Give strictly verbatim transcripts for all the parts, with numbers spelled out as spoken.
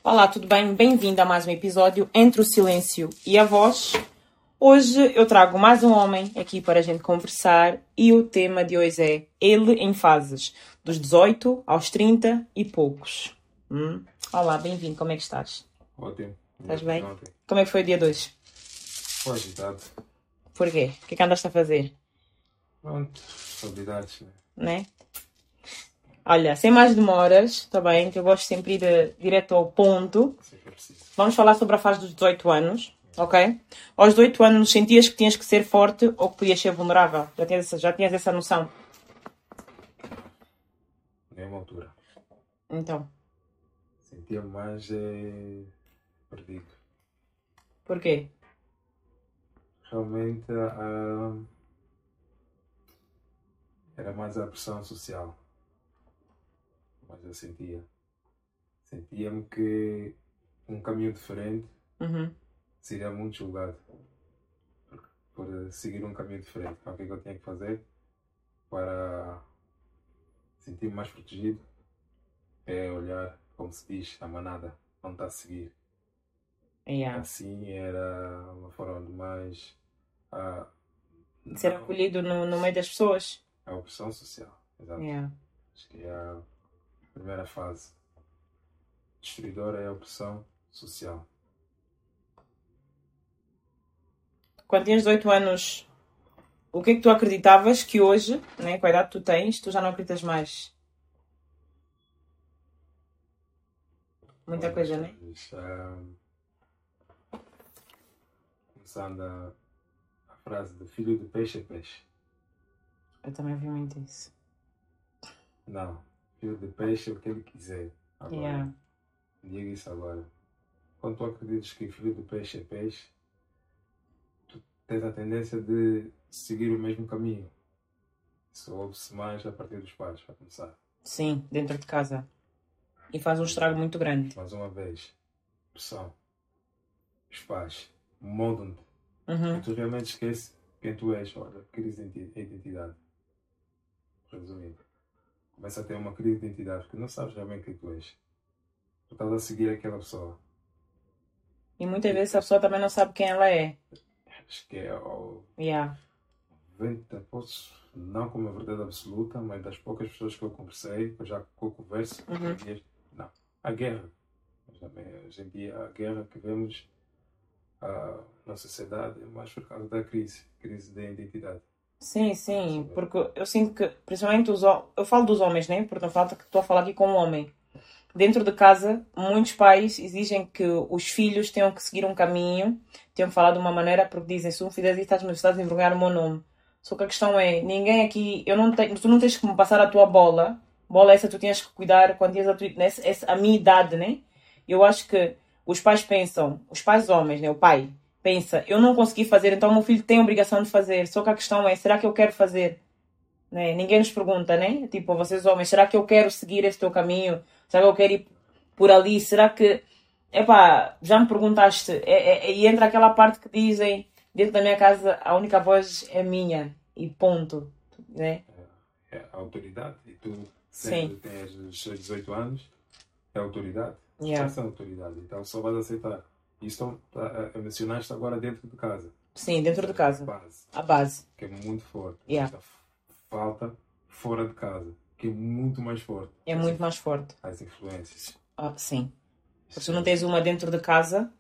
Olá, tudo bem? Bem-vindo a mais um episódio Entre o Silêncio e a Voz. Hoje eu trago mais um homem aqui para a gente conversar e o tema de hoje é ele em fases, dos dezoito aos trinta e poucos. Hum? Olá, bem-vindo, como é que estás? Ótimo. Estás bem? Ontem. Como é que foi o dia dois? Foi agitado. Porquê? O que é que andaste a fazer? Pronto, responsabilidades, né? Né? Olha, sem mais demoras, está bem, que eu gosto sempre de ir eh, direto ao ponto. Sei que é preciso. Vamos falar sobre a fase dos dezoito anos, ok? Aos dezoito anos sentias que tinhas que ser forte ou que podias ser vulnerável? Já tinhas essa, já tinhas essa noção? Nenhuma altura. Então, Sentia mais eh, perdido. porquê? Realmente ah, era mais a pressão social. Mas eu sentia. Sentia-me que um caminho diferente Uhum. seria muito julgado. Por, por seguir um caminho diferente. Então, o que é que eu tinha que fazer para sentir-me mais protegido? É olhar, como se diz, a manada, não está a seguir. Yeah. Assim era uma forma de mais ah, Ser não- acolhido no, no meio das pessoas. a opção social. Exato. Yeah. Acho que é a primeira fase. Destruidora é a opção social. Quando tinhas dezoito anos, o que é que tu acreditavas que hoje, né, com a idade que tu tens, tu já não acreditas mais? Muita Várias coisa, né? coisas. Ah, começando a, a frase de filho de peixe é peixe. Eu também vi muito isso. Não. Filho de peixe é o que ele quiser. Agora, Yeah. diga isso agora. Quando tu acreditas que filho de peixe é peixe, tu tens a tendência de seguir o mesmo caminho. Isso ouve-se mais a partir dos pais, para começar. Sim, dentro de casa. E faz um estrago muito grande. Mais uma vez, pressão. Os pais moldam-te. Uhum. E tu realmente esqueces quem tu és. Olha, crise de identi- identidade. Resumindo. Começa a ter uma crise de identidade, porque não sabes realmente quem tu és. Tu estás a seguir aquela pessoa. E muitas vezes a pessoa também não sabe quem ela é. Acho que é o Yeah. noventa, posso, não como a verdade absoluta, mas das poucas pessoas que eu conversei, que eu já que eu converso, Uhum. dias, não. A guerra. Mas também, hoje em dia, a guerra que vemos ah, na sociedade é mais por causa da crise, crise da identidade. Sim, sim, porque eu sinto que, principalmente os homens, eu falo dos homens, né? Porque não falta que estou a falar aqui com um homem. Dentro de casa, muitos pais exigem que os filhos tenham que seguir um caminho, tenham que falar de uma maneira, porque dizem, se tu não fizeres isso, estás, estás a envergonhar o meu nome. Só que a questão é, ninguém aqui, eu não tenho, tu não tens que me passar a tua bola, bola essa tu tinhas que cuidar quando tinhas a, tua, essa, essa, a minha idade, né? Eu acho que os pais pensam, os pais homens, né? O pai pensa, eu não consegui fazer, então o meu filho tem a obrigação de fazer. Só que a questão é, será que eu quero fazer? Né? Ninguém nos pergunta, né? Tipo, vocês homens, será que eu quero seguir esse teu caminho? Será que eu quero ir por ali? Será que... Epá, já me perguntaste. É, é, e entra aquela parte que dizem, dentro da minha casa, a única voz é minha. E ponto. Né? É a autoridade. E tu Sim. sempre tens os seus dezoito anos, é a autoridade. Yeah. Essa é a autoridade. Então só vais aceitar. Isso tá, a, a mencionaste agora dentro de casa. Sim, dentro de casa. Base, A base. que é muito forte. Yeah. Esta falta fora de casa, que é muito mais forte. É muito mais forte. As influências. Ah, sim. Porque se tu não tens uma dentro de casa,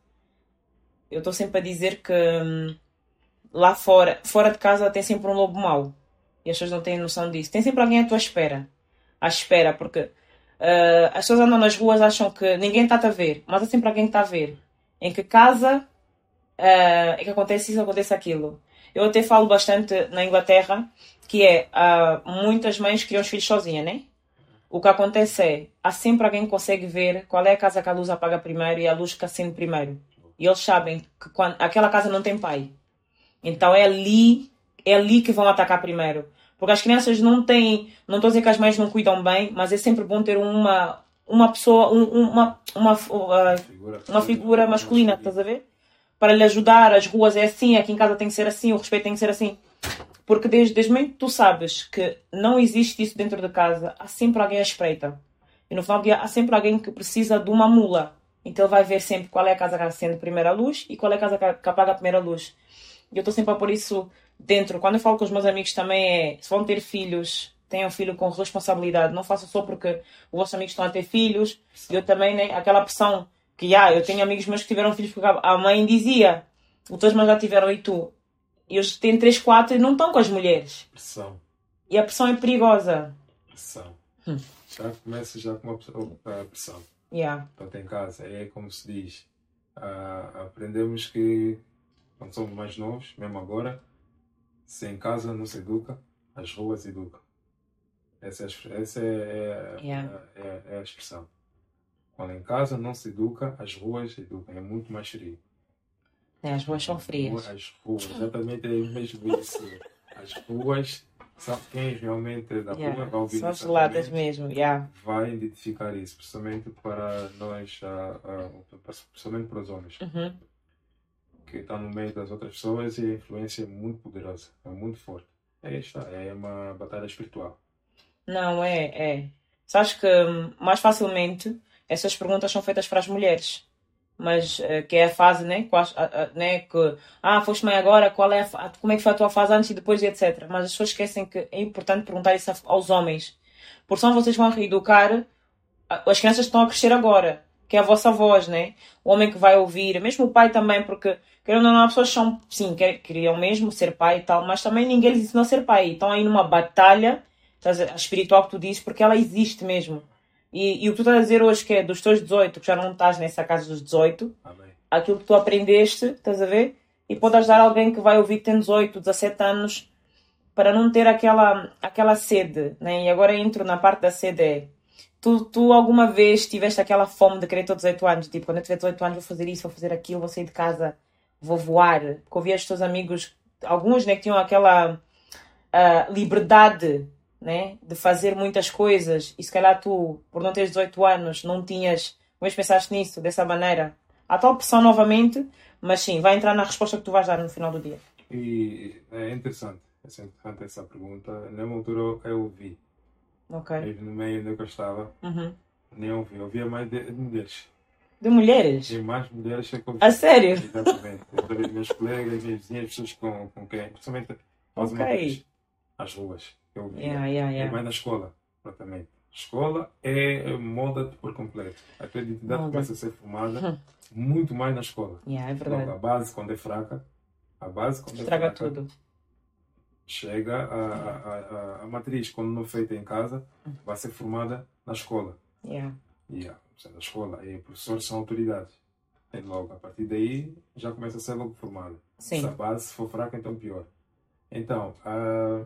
eu estou sempre a dizer que hum, lá fora, fora de casa tem sempre um lobo mau. E as pessoas não têm noção disso. Tem sempre alguém à tua espera. À espera, porque ah, as pessoas andam nas ruas, acham que ninguém está a ver, mas há sempre alguém que está a ver. Em que casa ah, é que acontece isso, acontece aquilo. Eu até falo bastante na Inglaterra, que é, ah, muitas mães criam os filhos sozinhas, né? O que acontece é, há sempre alguém que consegue ver qual é a casa que a luz apaga primeiro e a luz que acende primeiro. E eles sabem que quando, aquela casa não tem pai. Então é ali, é ali que vão atacar primeiro. Porque as crianças não têm, não estou a dizer que as mães não cuidam bem, mas é sempre bom ter uma, uma pessoa, um- uma, uma, uh, Figura, uma figura masculina, estás a ver? Para lhe ajudar, as ruas é assim, aqui em casa tem que ser assim, o respeito tem que ser assim. Porque desde, desde muito que tu sabes que não existe isso dentro de casa, há sempre alguém à espreita. E no final do dia há sempre alguém que precisa de uma mula. Então ele vai ver sempre qual é a casa que acende a primeira luz e qual é a casa que apaga a primeira luz. E eu estou sempre a pôr isso dentro. Quando eu falo com os meus amigos também é, se vão ter filhos, tenham filho com responsabilidade. Não façam só porque os vossos amigos estão a ter filhos. E eu também, né, aquela pressão que, ah, eu tenho amigos meus que tiveram filhos porque a mãe dizia, os teus irmãos já tiveram e tu. E eles têm três, quatro e não estão com as mulheres. Pressão. E a pressão é perigosa. Pressão. Hum. Já começa já com uma pressão. Yeah. Portanto, em casa, é como se diz, uh, aprendemos que, quando somos mais novos, mesmo agora, se em casa não se educa, as ruas educam. Essa é, essa é, é, Yeah. é, é, é a expressão. Quando em casa não se educa, as ruas educam. É muito mais frio. É, as ruas são frias. As ruas, exatamente é mesmo isso. As ruas, sabe quem realmente é da Yeah. rua vai ouvir São isso geladas exatamente, mesmo. Yeah. vai identificar isso, principalmente para nós, uh, uh, principalmente para os homens, Uhum. que estão no meio das outras pessoas e a influência é muito poderosa, é muito forte. É isto, é uma batalha espiritual. Não, é, é. Sabes que hum, mais facilmente essas perguntas são feitas para as mulheres. Mas eh, que é a fase, né? Quais- a- a- né? Que, ah, foste mãe agora, qual é a, fa- como é que foi a tua fase antes e depois e etcétera. Mas as pessoas esquecem que é importante perguntar isso a- aos homens. Porque senão vocês vão reeducar a- as crianças que estão a crescer agora, que é a vossa voz, né? O homem que vai ouvir, mesmo o pai também, porque querendo ou não, as pessoas são, sim, quer- queriam mesmo ser pai e tal, mas também ninguém lhes ensinou a ser pai. Estão aí numa batalha, estás a- espiritual que tu dizes, porque ela existe mesmo. E, e o que tu estás a dizer hoje, que é dos teus dezoito, que já não estás nessa casa dos dezoito, Amém. aquilo que tu aprendeste, estás a ver? E pode ajudar alguém que vai ouvir que tem dezoito, dezassete anos, para não ter aquela, aquela sede, né? E agora entro na parte da sede. É, tu, tu alguma vez tiveste aquela fome de querer ter dezoito anos? Tipo, quando eu tiver dezoito anos vou fazer isso, vou fazer aquilo, vou sair de casa, vou voar. Porque ouvi os teus amigos, alguns, né, que tinham aquela ah, liberdade, né, de fazer muitas coisas. E se calhar tu, por não teres dezoito anos, não tinhas... Uma vez pensaste nisso, dessa maneira? Há tal pressão novamente, mas sim, vai entrar na resposta que tu vais dar no final do dia. E é interessante, é interessante essa pergunta. Na altura eu ouvi, Ok. mesmo no meio onde eu estava, Uhum. nem ouvi, eu ouvia mais de, de mulheres. De mulheres? Tem mais mulheres que eu A sério? Exatamente. Eu vejo meus colegas, minhas vizinhas, pessoas com, com quem, principalmente mais uma Ok. vez, as ruas. Eu via. Yeah, yeah, E yeah. mais na escola, exatamente. Escola é molda-te por completo. A tua identidade Molda. começa a ser formada muito mais na escola. Yeah, é Logo, verdade. a base, quando é fraca, a base, quando Estraga é fraca, tudo. chega a, a, a, a, a matriz, quando não feita em casa, vai ser formada na escola. Yeah. E a, na escola, e os professores são autoridades. E logo, a partir daí, já começa a ser logo formada. Sim. Se a base for fraca, então pior. Então, ah,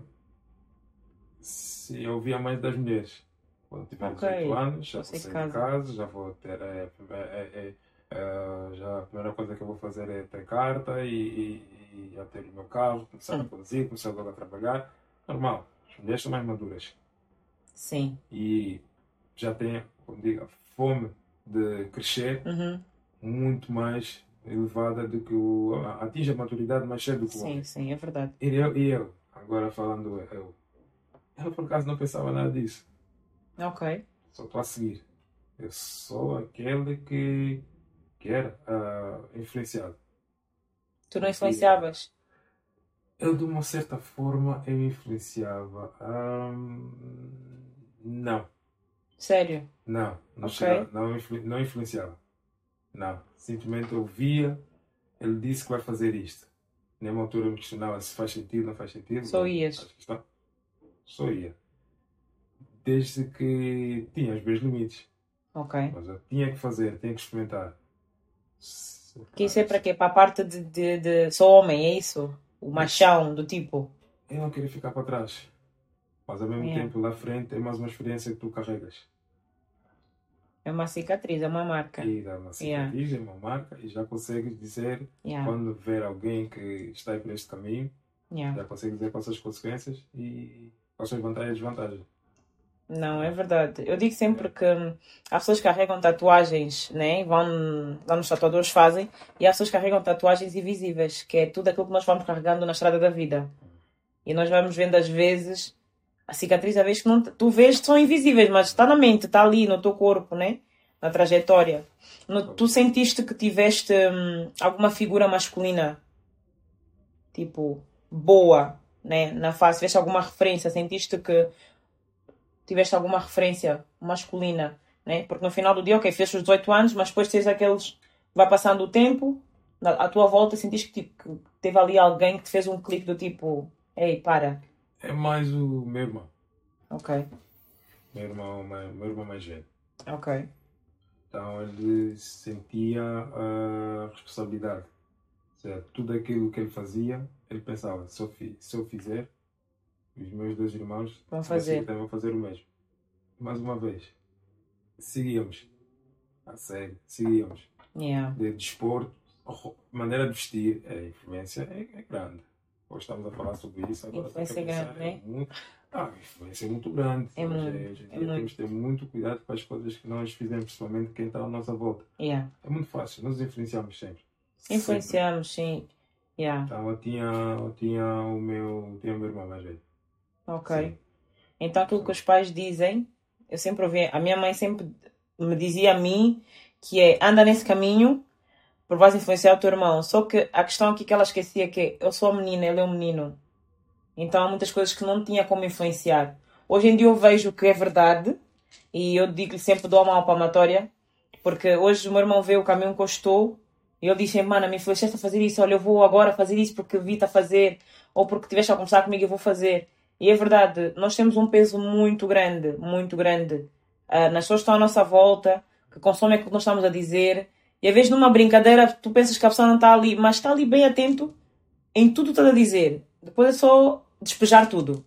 se eu via mais das mulheres, quando tiver Ok. dezoito anos, já vou Você sair casa. de casa, já vou ter. É, é, é, é, já a primeira coisa que eu vou fazer é ter carta e, e, e já ter o meu carro, começar a Hum. conduzir, começar logo a trabalhar. Normal, as mulheres são mais maduras Sim. e já têm, como digo, a fome de crescer Uhum. muito mais elevada do que o. Atinge a maturidade mais cedo do que o Sim, homem. sim, é verdade. E eu, e eu, agora falando eu, eu por acaso não pensava nada disso. Ok. Só estou a seguir. Eu sou aquele que, que era ah, influenciado. Tu não influenciavas? Eu, de uma certa forma, eu influenciava. Ahm, não, Sério? não, não, Ok. chegava, não, influ, não influenciava. Não, simplesmente eu via, ele disse que vai fazer isto. Nenhuma altura eu me questionava se faz sentido, não faz sentido. Só Bom, ias. acho que está. Só ia. Desde que tinha os meus limites. Ok. Mas eu tinha que fazer, tinha que experimentar. Se- Que isso é para quê? Para a parte de, de, de... Sou homem, é isso? O machão, do tipo. Eu não queria ficar para trás. Mas ao mesmo Yeah. tempo, lá frente, é mais uma experiência que tu carregas. É uma cicatriz, é uma marca. E dá uma Yeah. cicatriz, é uma marca, e já consegues dizer, Yeah. quando ver alguém que está aí por este caminho, Yeah. já consegues dizer quais são as consequências e quais são as vantagens e desvantagens. Não, é verdade. Eu digo sempre que hum, há pessoas que carregam tatuagens, né? Vão lá nos tatuadores fazem, e há pessoas que carregam tatuagens invisíveis, que é tudo aquilo que nós vamos carregando na estrada da vida. E nós vamos vendo às vezes a cicatriz, às vezes que não, tu vês são invisíveis, mas está na mente, está ali no teu corpo, né? na trajetória. No, tu sentiste que tiveste hum, alguma figura masculina, tipo, boa, né, na face? Tiveste alguma referência? Sentiste que tiveste alguma referência masculina, né? Porque no final do dia, ok, fez os dezoito anos, mas depois tens aqueles... Vai passando o tempo, na- à tua volta, sentiste que, tipo, que teve ali alguém que te fez um clique do tipo... Ei, para. É mais o meu irmão. Ok, Meu irmão, mais- meu irmão mais velho. ok. Então ele sentia a responsabilidade. Ou seja, tudo aquilo que ele fazia, ele pensava, se eu, fi- se eu fizer, os meus dois irmãos Vão assim, fazer. também vão fazer o mesmo. Mais uma vez, seguíamos. A sério, seguíamos. Yeah. De desporto, ro- maneira de vestir, a influência é, é grande. Hoje estamos a falar sobre isso, agora tenho que Influência pensar, grande, né? é muito, ah, a influência é muito grande. É hoje, muito, é- hoje em é dia muito. temos que ter muito cuidado com as coisas que nós fizemos, principalmente quem está à nossa volta. Yeah. É muito fácil, nós influenciamos sempre. Sempre. Influenciamos, sim. Yeah. Então eu tinha, eu tinha o meu, tinha o meu irmão mais velho. Ok. Sim. Então aquilo que os pais dizem, eu sempre ouvi, a minha mãe sempre me dizia a mim que é, anda nesse caminho, porque vais influenciar o teu irmão. Só que a questão aqui que ela esquecia é que eu sou a menina, ele é o menino. Então há muitas coisas que não tinha como influenciar. Hoje em dia eu vejo que é verdade e eu digo-lhe sempre, dou a mão palmatória, porque hoje o meu irmão vê o caminho que eu estou e ele diz, mano, me influenciaste a fazer isso, olha, eu vou agora fazer isso porque vi-te a fazer, ou porque estiveste a conversar comigo, eu vou fazer. E é verdade, nós temos um peso muito grande, muito grande, ah, nas pessoas que estão à nossa volta, que consomem aquilo que nós estamos a dizer, e às vezes numa brincadeira tu pensas que a pessoa não está ali, mas está ali bem atento em tudo que estás a dizer. Depois é só despejar tudo.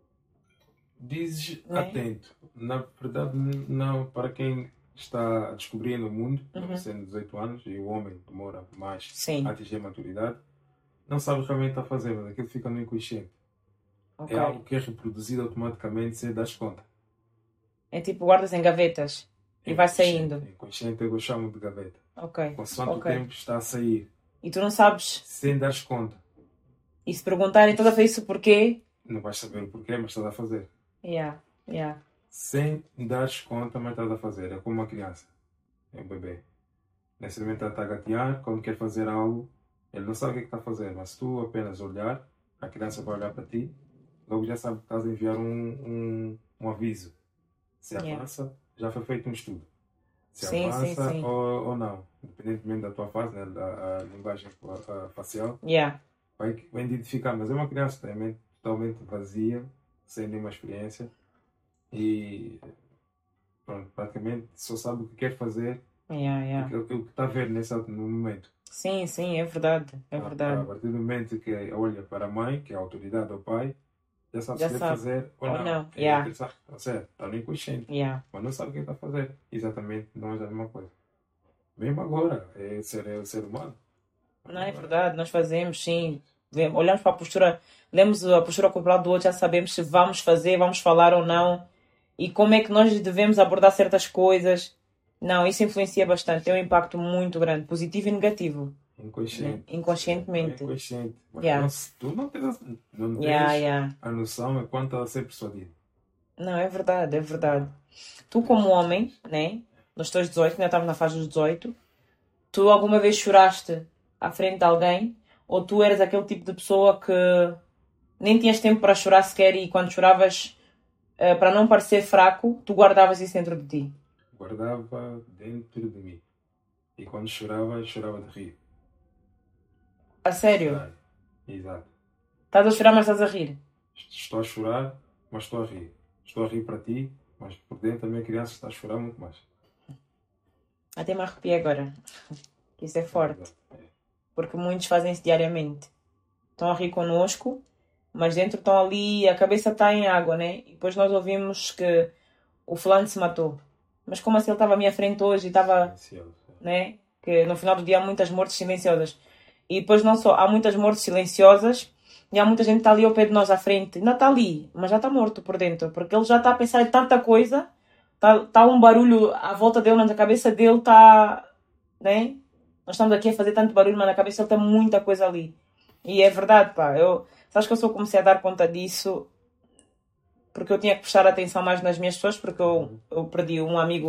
Dizes Né? atento. Na verdade, n- não, para quem está descobrindo o mundo, Uhum. sendo dezoito anos, e o homem demora mais Sim. a atingir a maturidade, não sabe o que realmente está a fazer, mas aquilo fica no inconsciente. Ok. É algo que é reproduzido automaticamente sem dar conta. É tipo guardas em gavetas e vai saindo. Inconsciente. Inconsciente eu chamo de gaveta. Ok. Consoante o Ok. tempo está a sair, E tu não sabes. sem dar conta. E se perguntarem toda vez isso porquê? Não vais saber o porquê, mas estás a fazer. Yeah. Yeah. Sem dar conta, mas estás a fazer. É como uma criança. É um bebê. Nesse momento ele está a gatear, quando quer fazer algo, ele não sabe o que é que está a fazer, mas tu apenas olhar, a criança vai olhar para ti, logo já sabe que estás a enviar um, um, um aviso. Se Yeah. avança, já foi feito um estudo. Se Sim, sim, avança sim. Ou, ou não, independentemente da tua fase, né, da a linguagem a, a facial, Yeah. vai, vai identificar. Mas é uma criança tem a mente totalmente vazia, sem nenhuma experiência e pronto, praticamente só sabe o que quer fazer, Yeah, yeah. aquilo que está a ver nesse no momento. Sim, sim, é verdade. É A, a verdade. partir do momento que olha para a mãe, que é a autoridade do pai, já sabe Já se deve sabe. fazer ou, Ou não. não, É, yeah. ele sabe, tá certo, está no inconsciente, Yeah. mas não sabe o que está a fazer. Exatamente, nós é a mesma coisa. Mesmo agora, é ser, é o ser humano. Não é verdade, nós fazemos, sim. Vem- Olhamos para a postura, lemos a postura corporal do outro, já sabemos se vamos fazer, vamos falar ou não. E como é que nós devemos abordar certas coisas. Não, isso influencia bastante. Tem um impacto muito grande, positivo e negativo. Inconsciente. Né? Inconscientemente. É inconsciente. Mas Yeah. não, se tu não tens, a- não tens Yeah, yeah. a noção de quanto a ser persuadido. Não, é verdade, é verdade. Tu como homem, né? Nos teus dezoito, ainda estamos na fase dos dezoito, tu alguma vez choraste à frente de alguém? Ou tu eras aquele tipo de pessoa que nem tinhas tempo para chorar sequer e quando choravas, eh, para não parecer fraco, tu guardavas isso dentro de ti? Guardava dentro de mim. E quando chorava, chorava de rir. A sério? Ai, exato. Estás a chorar, mas estás a rir? Estou a chorar, mas estou a rir. Estou a rir para ti, mas por dentro a minha criança está a chorar muito mais. Até me arrepiei agora. Isso é forte. É. Porque muitos fazem isso diariamente. Estão a rir connosco, mas dentro estão ali, a cabeça está em água, né? E depois nós ouvimos que o fulano se matou. Mas como assim ele estava à minha frente hoje e estava, Silencioso. né? Que no final do dia há muitas mortes silenciosas. E depois não só, há muitas mortes silenciosas e há muita gente que está ali ao pé de nós à frente. Ainda está ali, mas já está morto por dentro. Porque ele já está a pensar em tanta coisa, está, está um barulho à volta dele, mas a cabeça dele está, né? Nós estamos aqui a fazer tanto barulho, mas na cabeça ele tem muita coisa ali. E é verdade, pá. Eu, sabes que eu só comecei a dar conta disso porque eu tinha que prestar atenção mais nas minhas pessoas, porque eu, eu perdi um amigo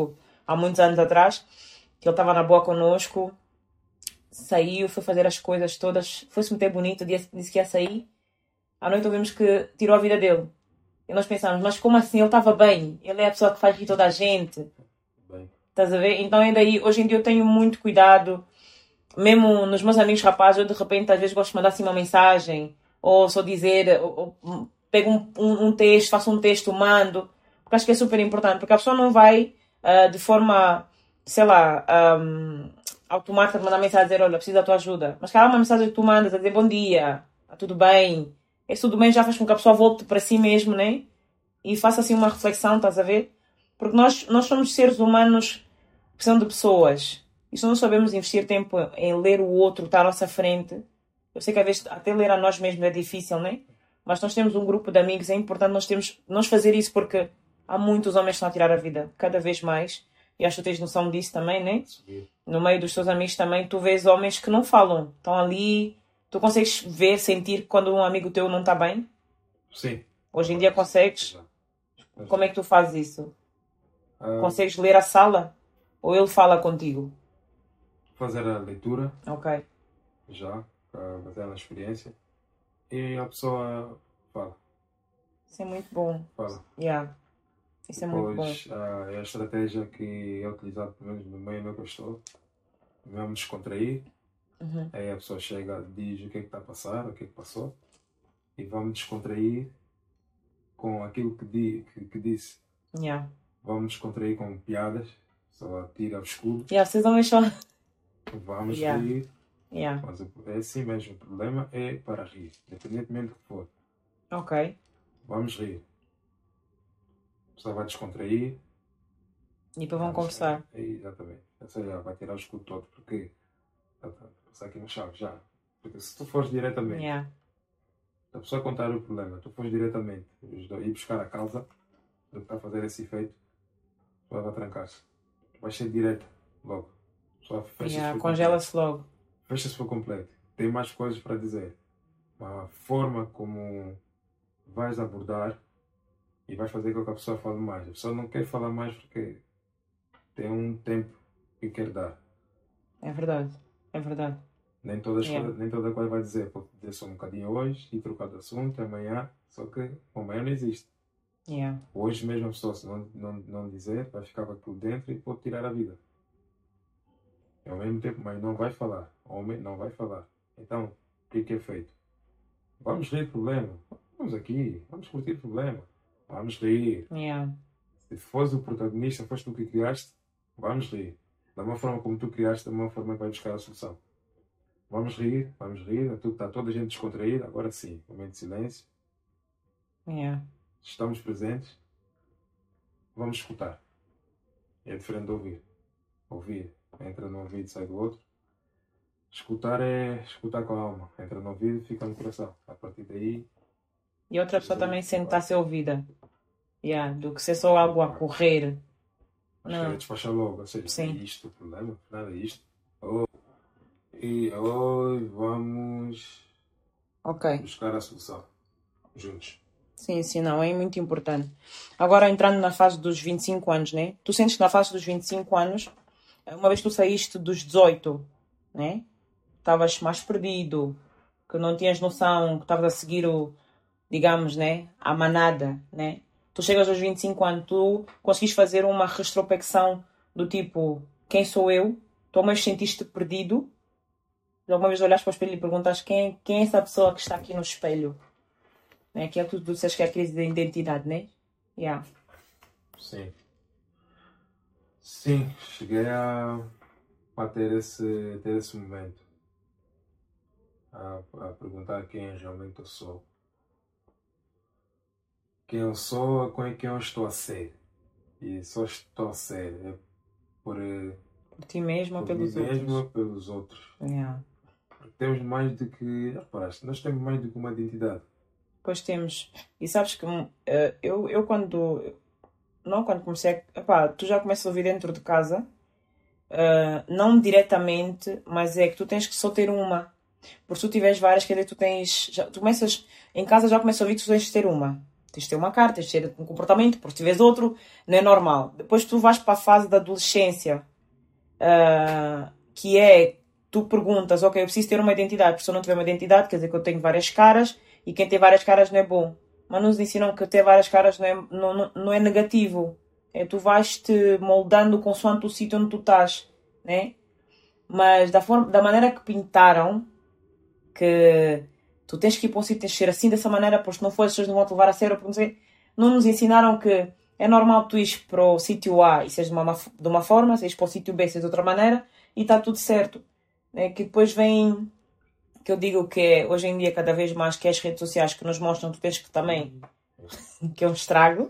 há muitos anos atrás, que ele estava na boa connosco, saiu, foi fazer as coisas todas, foi se meter bonito, disse, disse que ia sair. À noite ouvimos que tirou a vida dele. E nós pensamos, mas como assim? Ele estava bem. Ele é a pessoa que faz rir toda a gente. Bem. Estás a ver? Então, é daí, hoje em dia eu tenho muito cuidado. Mesmo nos meus amigos rapazes, eu de repente às vezes gosto de mandar assim uma mensagem. Ou só dizer, ou, ou, pego um, um, um texto, faço um texto, mando. Porque acho que é super importante. Porque a pessoa não vai uh, de forma, sei lá, um, automática mandar mensagem a dizer, olha, preciso da tua ajuda. Mas cada uma mensagem que tu mandas a dizer bom dia, está tudo bem. Esse tudo bem já faz com que a pessoa volte para si mesmo, né? E faça assim uma reflexão, estás a ver? Porque nós, nós somos seres humanos precisando de pessoas. E se não sabemos investir tempo em ler o outro que está à nossa frente, eu sei que às vezes até ler a nós mesmos é difícil, né? Mas nós temos um grupo de amigos, é importante nós, temos, nós fazer isso porque há muitos homens que estão a tirar a vida, cada vez mais. E acho que tu tens noção disso também, né? Sim. No meio dos teus amigos também, tu vês homens que não falam, estão ali. Tu consegues ver, sentir quando um amigo teu não está bem? Sim. Hoje em dia consegues? Exato. Como é que tu fazes isso? Ah, Consegues ler a sala? Ou ele fala contigo? fazer a leitura, Ok. já, ah, baseada na experiência. E a pessoa fala. Isso é muito bom. Fala. Yeah. Isso é muito bom. Depois, ah, é a estratégia que é utilizada, pelo menos no meio no que eu estou. Vamos descontrair. Uhum. Aí a pessoa chega, diz o que é que está a passar, o que é que passou. E vamos descontrair com aquilo que, di, que, que disse. Yeah. Vamos descontrair com piadas. Só tira o escudo. Yeah, vocês homens só... Vamos Yeah. rir. Yeah. Mas é assim mesmo. O problema é para rir. Independentemente do que for. Ok. Vamos rir. A pessoa vai descontrair. E depois vão Vamos- conversar. É, exatamente. Ou seja, vai tirar o escudo todo. Porque... Passar aqui na chave já. Porque se tu fores diretamente... Yeah. Se a pessoa contar o problema, tu fores diretamente ir buscar a causa do que está a fazer esse efeito, a pessoa vai trancar-se. Vai ser direto, logo. A pessoa fecha-se Yeah. por Congela-se logo. completo. Fecha-se por completo. Tem mais coisas para dizer. A forma como vais abordar e vais fazer com que a pessoa fale mais. A pessoa não quer falar mais porque tem um tempo que quer dar. É verdade. É verdade. Nem todas Yeah. coisas, nem toda coisa vai dizer, pode dizer só um bocadinho hoje e trocar de assunto amanhã, só que amanhã não existe. Yeah. Hoje mesmo a pessoa, se não, não, não dizer, vai ficar com aquilo dentro e pode tirar a vida. E ao mesmo tempo, mas não vai falar. Homem não vai falar. Então, o que é que é feito? Vamos rir do problema. Vamos aqui, vamos curtir o problema. Vamos rir. Yeah. Se fores o protagonista, foste tu que criaste, vamos rir. Da mesma forma como tu criaste, da mesma forma que vai buscar a solução. Vamos rir, vamos rir, está toda a gente descontraída, agora sim, momento de silêncio, Yeah. estamos presentes, vamos escutar. É diferente de ouvir. Ouvir entra no ouvido e sai do outro. Escutar é escutar com a alma, entra no ouvido e fica no coração. A partir daí, E outra pessoa também sente a ser ouvida. Yeah. Do que ser só algo a correr. acho que Não. é despachar logo, ou seja, Sim. é isto o problema, nada é isto. Oh, e hoje vamos Ok. buscar a solução, juntos. Sim, sim, não, é muito importante. Agora entrando na fase dos vinte e cinco anos, né? Tu sentes que na fase dos vinte e cinco anos, uma vez que tu saíste dos dezoito, né? Estavas mais perdido, que não tinhas noção, que estavas a seguir o, digamos, né? A manada, né? Tu chegas aos vinte e cinco anos, tu conseguiste fazer uma retrospecção do tipo, quem sou eu? Tu ao menos sentiste perdido? Alguma vez olhaste para o espelho e perguntas quem, quem é essa pessoa que está aqui no espelho? Né? Que é tudo, tu disseste que é a crise da identidade, né? Yeah. Sim. Sim, cheguei a, a ter, esse, ter esse momento. A, a perguntar quem realmente eu sou. Quem eu sou, com quem eu estou a ser. E só estou a ser é por, eh, Por ti mesmo ou por mim pelos outros? mesmo ou pelos outros. Yeah. Porque temos mais do que. Reparaste, nós temos mais do que uma identidade. Pois temos. E sabes que eh, eu, eu quando... Não quando comecei a... Epá, tu já começas a ouvir dentro de casa. eh, não diretamente, mas é que tu tens que só ter uma. Porque se tu tiveres várias, quer dizer, tu tens... Já, tu começas... Em casa já começas a ouvir que tu tens de ter uma. Tens de ter uma cara, tens de ter um comportamento, porque se tiveres outro, não é normal. Depois tu vais para a fase da adolescência, uh, que é, tu perguntas, ok, eu preciso ter uma identidade, porque se eu não tiver uma identidade, quer dizer que eu tenho várias caras, e quem tem várias caras não é bom. Mas nos ensinam que ter várias caras não é, não, não, não é negativo. É, tu vais-te moldando consoante o sítio onde tu estás, né? Mas da, forma, da maneira que pintaram, que tu tens que ir para um sítio, tens que ser assim, dessa maneira, porque se não for, as pessoas não vão te levar a sério. Porque não, sei, não nos ensinaram que é normal tu ires para o sítio A e seres de uma, de uma forma, seres para o sítio B e seres de outra maneira, e está tudo certo. Né? Que depois vem, que eu digo que é, hoje em dia, cada vez mais, que é as redes sociais que nos mostram, tu tens que também, que é um estrago,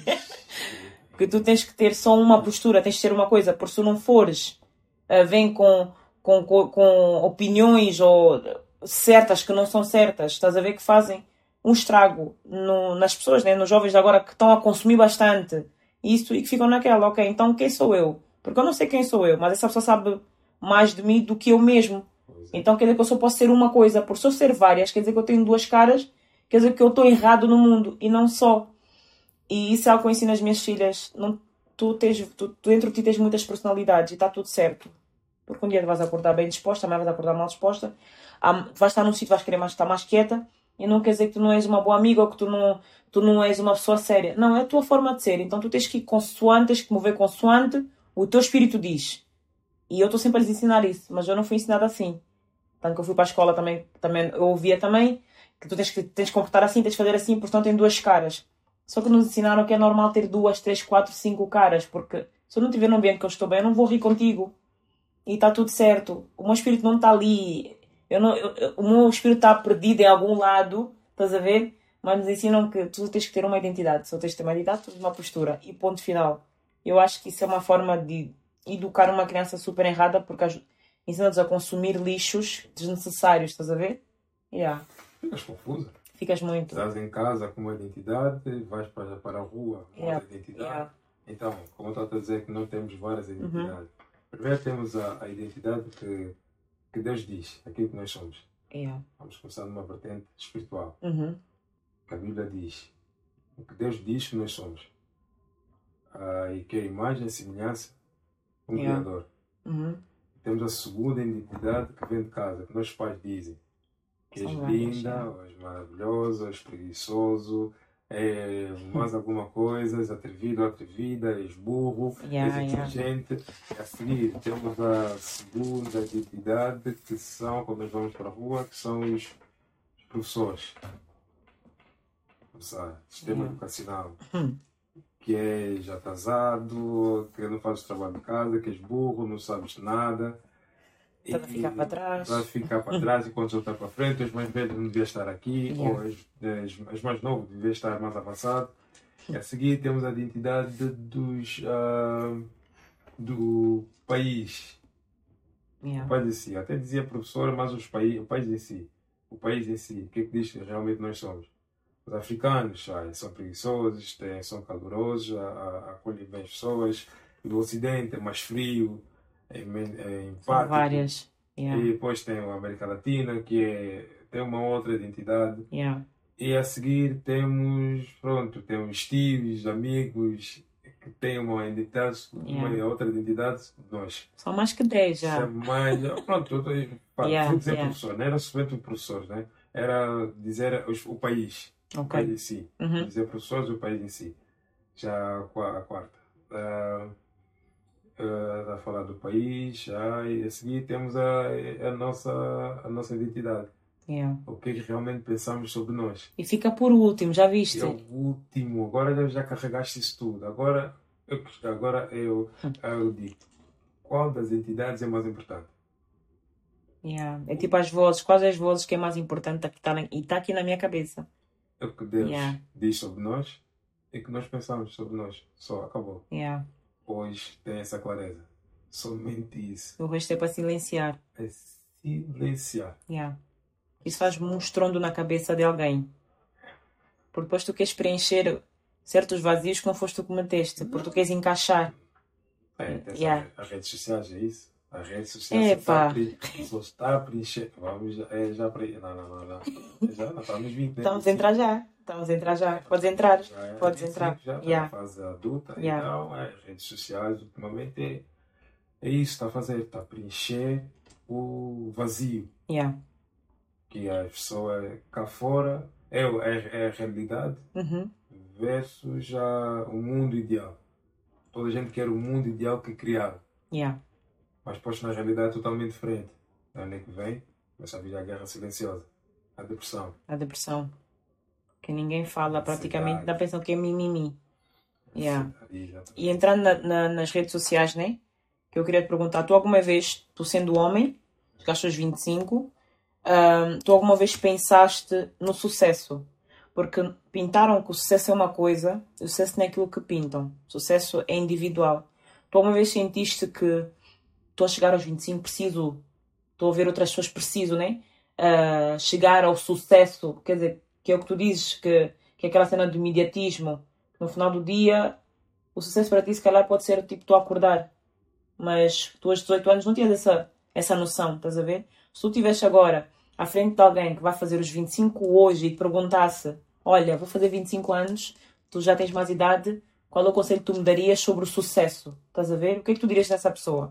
que tu tens que ter só uma postura, tens de ter uma coisa, porque se tu não fores, uh, vem com, com, com, com opiniões ou certas que não são certas, estás a ver que fazem um estrago no, nas pessoas, né? Nos jovens de agora que estão a consumir bastante isso e que ficam naquela, ok, então quem sou eu? Porque eu não sei quem sou eu, mas essa pessoa sabe mais de mim do que eu mesmo. Então quer dizer que eu só posso ser uma coisa, por só ser várias, quer dizer que eu tenho duas caras, quer dizer que eu estou errado no mundo e não só. E isso é algo que eu ensino às minhas filhas. Não, tu, tens, tu, tu dentro de ti tens muitas personalidades e está tudo certo. Porque um dia tu vais acordar bem disposta, amanhã vais acordar mal disposta. Vais estar num sítio, vais querer mais, estar mais quieta. E não quer dizer que tu não és uma boa amiga ou que tu não, tu não és uma pessoa séria. Não, é a tua forma de ser. Então tu tens que ir consoante, tens que mover consoante o teu espírito diz. E eu estou sempre a lhes ensinar isso. Mas eu não fui ensinada assim. Tanto que eu fui para a escola também, também eu ouvia também que tu tens que, tens que comportar assim, tens que fazer assim, porque senão tem duas caras. Só que nos ensinaram que é normal ter duas, três, quatro, cinco caras, porque se eu não estiver num ambiente que eu estou bem, eu não vou rir contigo. E está tudo certo. O meu espírito não está ali. Eu não, eu, eu, o meu espírito está perdido em algum lado, estás a ver? Mas nos ensinam que tu tens que ter uma identidade. Se tu tens que ter uma identidade, tu tens uma postura. E ponto final. Eu acho que isso é uma forma de educar uma criança super errada, porque ensina-nos a consumir lixos desnecessários, estás a ver? Yeah. Ficas confusa. Ficas muito. Estás em casa com uma identidade, vais para, para a rua com yeah. outra identidade. Yeah. Então, como eu estou a dizer que não temos várias identidades. Uhum. Primeiro temos a, a identidade que, que Deus diz, aquilo que nós somos. Yeah. Vamos começar numa vertente espiritual. Uhum. Que a Bíblia diz. O que Deus diz que nós somos. Ah, e que é a imagem e semelhança do yeah. Criador. Uhum. Temos a segunda identidade que vem de casa, que nossos pais dizem. Que és linda, és maravilhosa, és preguiçoso, é mais alguma coisa, és atrevido ou atrevida, és burro, yeah, és inteligente. Yeah. E a seguir temos a segunda identidade, que são, quando nós vamos para a rua, que são os, os professores. Sabe? Sistema yeah. educacional. Hum. Que és atrasado, que não fazes trabalho de casa, que és burro, não sabes nada. Estás a ficar para trás. Estás a ficar para trás enquanto eu estou para frente, és mais velho, não devias estar aqui, yeah. ou és, és, és mais novo, devias estar mais avançado. E a seguir temos a identidade dos, uh, do país. Yeah. O país em si. Até dizia professora, mas os país, o país em si. O país em si. O que é que diz que realmente nós somos? Os africanos ai, são preguiçosos, têm, são calorosos, acolhem bem as pessoas. Do Ocidente é mais frio. É, é empático. São várias. Yeah. E depois tem a América Latina, que é, tem uma outra identidade. Yeah. E a seguir temos, pronto, temos tios, amigos que têm uma identidade, yeah. uma outra identidade de nós. São mais que dez já. São mais, pronto, eu estou yeah, vou dizer yeah. professor, não era somente o professor, né? Era dizer o país, okay. o país em si. Uhum. Dizer professores, o país em si. Já a quarta. Uh, Uh, a falar do país, já, e a seguir temos a, a, nossa, a nossa identidade. Yeah. O que é que realmente pensamos sobre nós. E fica por último, já viste? É o último, agora já carregaste isso tudo. Agora eu, agora eu, eu digo, qual das entidades é mais importante? Yeah. É tipo as vozes, quais as vozes que é mais importante aqui tá na, e está aqui na minha cabeça. É o que Deus yeah. diz sobre nós e que nós pensamos sobre nós. Só, acabou. Yeah. Hoje tem essa clareza. Somente isso. O resto é para silenciar. É silenciar. Yeah. Isso faz um estrondo na cabeça de alguém. Porque depois tu queres preencher certos vazios que não foste tu que meteste. Porque tu queres encaixar. É, yeah. As redes sociais é isso. As redes sociais só está a preencher. Vamos já, é, já para não, não, não, não. Já não estamos vinte. Estamos a entrar já. Estamos a entrar já. Podes entrar. Já é Podes vinte e cinco, entrar. já está Yeah. na fase adulta. Yeah. Então, as redes sociais, ultimamente, é, é isso que está a fazer. Está a preencher o vazio. Yeah. Que a pessoa cá fora é, é, é a realidade Uhum. versus já o mundo ideal. Toda a gente quer o mundo ideal que criaram. Yeah. Mas posto na realidade é totalmente diferente. Da onde é que vem? Começa a vir a guerra silenciosa. A depressão. A depressão. Que ninguém fala, A praticamente ansiedade. dá a pensar que é mimimi. Yeah. Exatamente. E entrando na- na- nas redes sociais, né? Que eu queria te perguntar, tu alguma vez, tu sendo homem, chegaste aos vinte e cinco, ahm, tu alguma vez pensaste no sucesso? Porque pintaram que o sucesso é uma coisa, o sucesso não é aquilo que pintam. O sucesso é individual. Tu alguma vez sentiste que estou a chegar aos vinte e cinco, preciso, estou a ver outras pessoas, preciso, né? Ah, chegar ao sucesso, quer dizer, que é o que tu dizes, que, que é aquela cena do imediatismo. No final do dia, o sucesso para ti, se calhar, pode ser tipo tu acordar. Mas tu, aos dezoito anos, não tinhas essa, essa noção, estás a ver? Se tu estivesse agora à frente de alguém que vai fazer os vinte e cinco hoje e te perguntasse: olha, vou fazer vinte e cinco anos, tu já tens mais idade, qual é o conselho que tu me darias sobre o sucesso? Estás a ver? O que é que tu dirias dessa pessoa?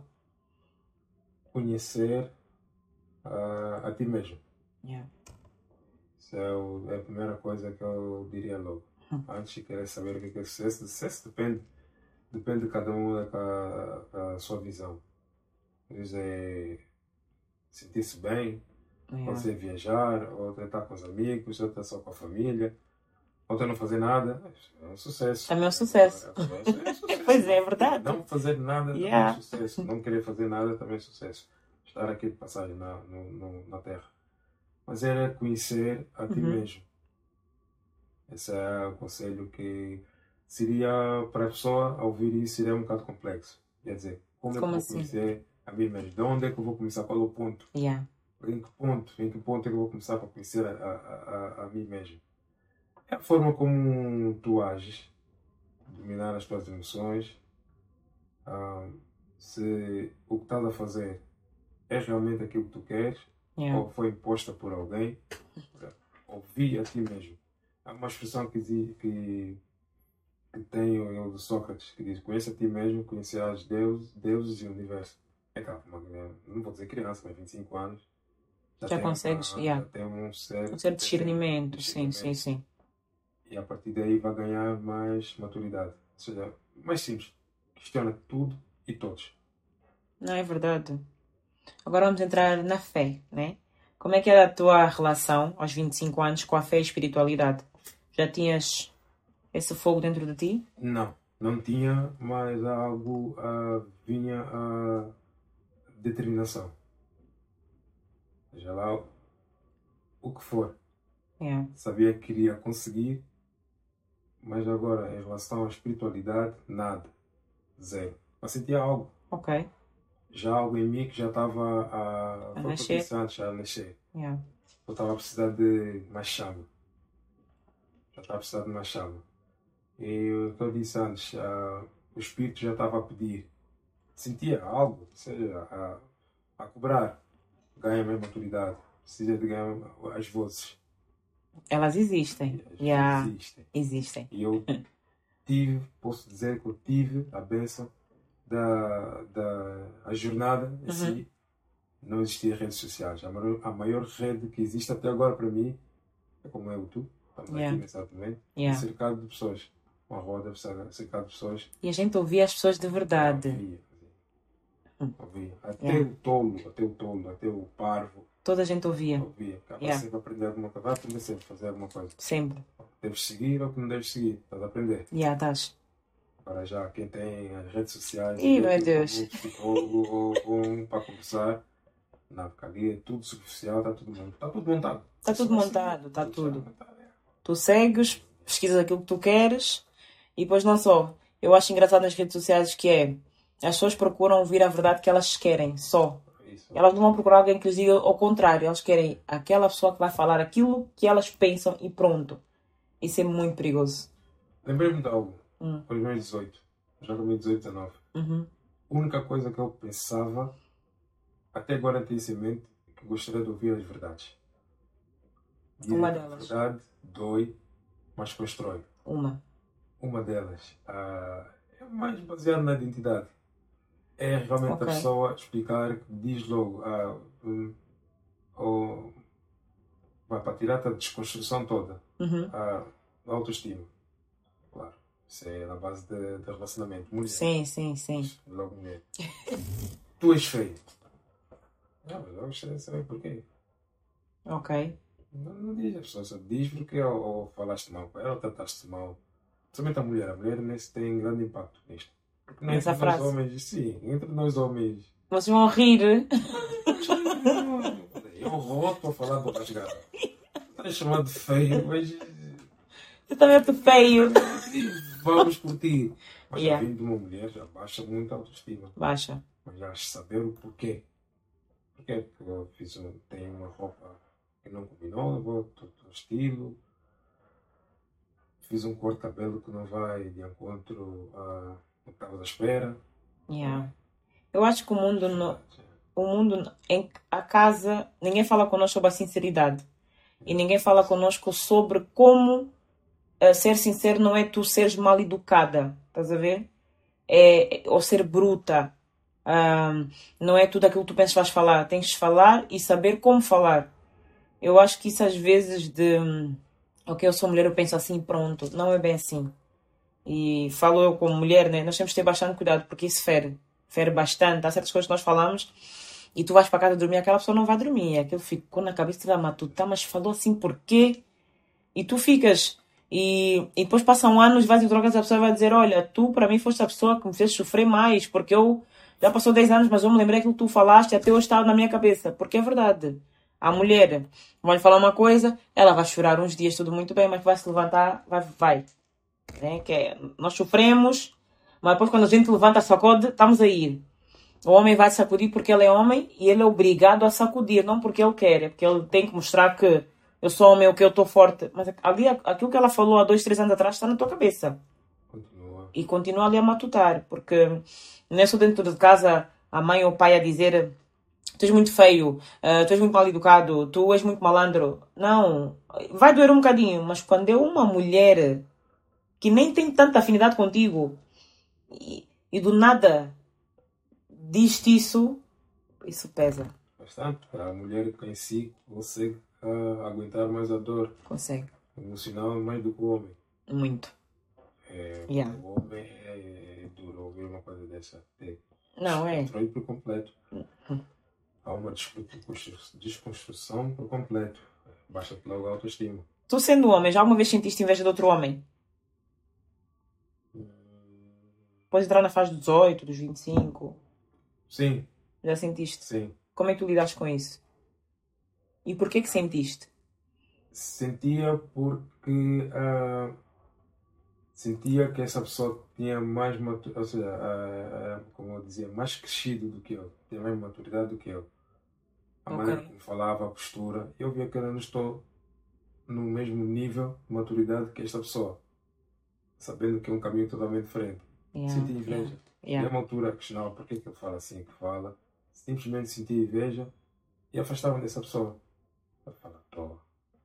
Conhecer ah, a ti mesmo. Yeah. Isso é, o- é a primeira coisa que eu diria logo. Hum. Antes de querer saber o que é sucesso, sucesso depende, depende de cada um da ca- a sua visão. Às vezes é sentir-se bem, Yeah. pode ser viajar, ou estar com os amigos, ou estar só com a família, ou até não fazer nada. É um sucesso. Também é um sucesso. É um sucesso. Pois é, é verdade. Não fazer nada também Yeah. é sucesso. Não querer fazer nada também é sucesso. Estar aqui de passagem na, no, no- na Terra. Mas era conhecer a ti Uhum. mesmo. Esse é o conselho que seria para a pessoa a ouvir isso, seria um bocado complexo. Quer dizer, como é que Como eu vou assim? conhecer a mim mesmo? De onde é que eu vou começar? Qual é o ponto? Yeah. Em que ponto? Em que ponto é que eu vou começar para conhecer a, a, a, a mim mesmo? É a forma como tu ages, dominar as tuas emoções, ah, se o que estás a fazer é realmente aquilo que tu queres, Yeah. ou foi imposta por alguém. Ouvir a ti mesmo. Há uma expressão que, diz, que, que tem o eu de Sócrates, que diz: conheça a ti mesmo, conhecerás Deus, deuses e o universo. É claro, uma, não vou dizer criança, mas vinte e cinco anos. Já tem consegues, uma- yeah. já tem um certo, Um certo discernimento, sim, discernimento. sim, sim. E a partir daí vai ganhar mais maturidade. Ou seja, mais simples. Questiona tudo e todos. Não, é verdade. Agora vamos entrar na fé, né? Como é que era a tua relação aos vinte e cinco anos com a fé e a espiritualidade? Já tinhas esse fogo dentro de ti? Não, não tinha, mas algo ah, vinha a determinação. Seja lá o que for. Yeah. Sabia que queria conseguir, mas agora em relação à espiritualidade, nada. Zero. Mas sentia algo. Ok. Já algo em mim que já estava a, A foi nascer. potenciante, já a nascer. Yeah. Eu estava a precisar de mais chama. Já estava a precisar de mais chama. E o que eu disse antes, ah, o espírito já estava a pedir. Sentia algo, seja, a, a cobrar. Ganha mais maturidade. Precisa de ganhar as vozes. Elas existem. As Yeah. vozes existem. Existem. E eu tive, posso dizer que eu tive a bênção da, da a jornada em Uhum. si. Não existia redes sociais. A maior, a maior rede que existe até agora para mim é como eu e tu. Estamos Yeah. aqui nesse momento. Yeah. Cercado de pessoas. Uma roda cercado de pessoas. E a gente ouvia as pessoas de verdade. Ouvia. Hum. Ouvia. Até Yeah. o tolo, até o tolo, até o parvo. Toda a gente ouvia. Ouvia. Acaba Yeah. sempre a aprender alguma coisa. Vai aprender sempre a fazer alguma coisa. Sempre. Deves seguir ou que não deves seguir. Estás a aprender. Yeah, estás. Para já, quem tem as redes sociais, Ih, meu ou Deus. um psicólogo ou ou um para conversar, não, porque ali é tudo superficial, está tudo montado. Está tudo montado. Está tudo Só montado, seguir. está já tudo. montado, é. Tu segues, pesquisas aquilo que tu queres e depois não só. Eu acho engraçado nas redes sociais que é as pessoas procuram ouvir a verdade que elas querem, só. Isso. Elas não vão procurar alguém que lhes diga ao contrário. Elas querem aquela pessoa que vai falar aquilo que elas pensam e pronto. Isso é muito perigoso. Lembrei-me de algo. Hum. Foi os meus dezoito. Já com meus dezoito, dezenove. Uhum. A única coisa que eu pensava, até agora tenho isso em mente, que gostaria de ouvir as verdades. E Uma a delas. verdade dói, mas constrói. Uma. Uma delas ah, é mais baseada na identidade. É realmente Ok. a pessoa explicar, diz logo, ah, hum, ou, vai para tirar a desconstrução toda, Uhum. a autoestima. Claro, isso é na base de, de relacionamento. Mulher, Sim, sim, sim. logo mulher. Tu és feio. Não, mas eu gostaria de saber porquê. Ok. Não, não diz, a pessoa só diz porque ou, ou falaste mal com ela, ou trataste mal. Principalmente a mulher. A mulher nesse tem grande impacto nisto. Porque não é Nessa entre nós frase. homens, sim, entre nós homens. Vocês vão rir. Eu roto para falar para rasgar. Estás chamado de feio, mas Você também é muito feio. vamos por ti. Mas já Yeah. vindo de uma mulher, já baixa muito a autoestima. Baixa. Mas já saber o porquê. Porquê? Porque eu fiz um, tenho uma roupa que não combinou, vou todo estilo. Fiz um corte de cabelo que não vai de encontro a o que estava à espera. Yeah. Eu acho que o mundo, no, o mundo em a casa, ninguém fala connosco sobre a sinceridade. E ninguém fala connosco sobre como uh, ser sincero não é tu seres mal educada. Estás a ver? É, ou ser bruta. Um, não é tudo aquilo que tu pensas que vais falar. Tens de falar e saber como falar. Eu acho que isso às vezes de... Ok, eu sou mulher, eu penso assim, pronto. Não é bem assim. E falo eu como mulher, né? Nós temos que ter bastante cuidado, porque isso fere. Fere bastante. Há certas coisas que nós falamos e tu vais para casa dormir, aquela pessoa não vai dormir. Aquilo ficou na cabeça da matuta, mas falou assim por quê? E tu ficas... E, e depois passam anos, vais em trocas, a pessoa vai dizer, olha, tu para mim foste a pessoa que me fez sofrer mais, porque eu... Já passou dez anos, mas eu me lembrei aquilo que tu falaste e até hoje está na minha cabeça. Porque é verdade. A mulher vai falar uma coisa, ela vai chorar uns dias, tudo muito bem, mas vai se levantar, vai, vai. Né? Que é, nós sofremos, mas depois quando a gente levanta, sacode, estamos a ir. O homem vai sacudir porque ele é homem e ele é obrigado a sacudir, não porque ele quer, é porque ele tem que mostrar que eu sou homem, o que eu estou forte. Mas ali, aquilo que ela falou há dois, três anos atrás está na tua cabeça. Continua. E continua ali a matutar, porque não é só dentro de casa a mãe ou o pai a dizer tu és muito feio, uh, tu és muito mal educado, tu és muito malandro. Não, vai doer um bocadinho, mas quando é uma mulher que nem tem tanta afinidade contigo e, e do nada diz-te isso, isso pesa. Bastante. A mulher que em si consegue ah, aguentar mais a dor Consegue. emocional mais do que o homem. Muito. É, Yeah. O homem é, é duro ouvir uma coisa dessa. É, Não, é. destrói por completo. Há uma desconstrução por completo. Baixa-te logo a autoestima. Tu sendo homem, já alguma vez sentiste inveja de outro homem? Hum, Podes entrar na fase dos dezoito, dos vinte e cinco. Sim, Já sentiste? sim. Como é que tu lidaste com isso? E porquê que sentiste? Sentia porque ah, sentia que essa pessoa tinha mais maturidade, ou seja, ah, ah, como eu dizia, mais crescido do que eu, tinha mais maturidade do que eu. A Ok. maneira como falava, a postura, eu via que eu não estou no mesmo nível de maturidade que esta pessoa, sabendo que é um caminho totalmente diferente. Yeah, Senti inveja. yeah, E yeah. a uma altura questionava por que que ele fala assim que fala. Simplesmente sentia inveja e afastava dessa pessoa. Ele fala à toa.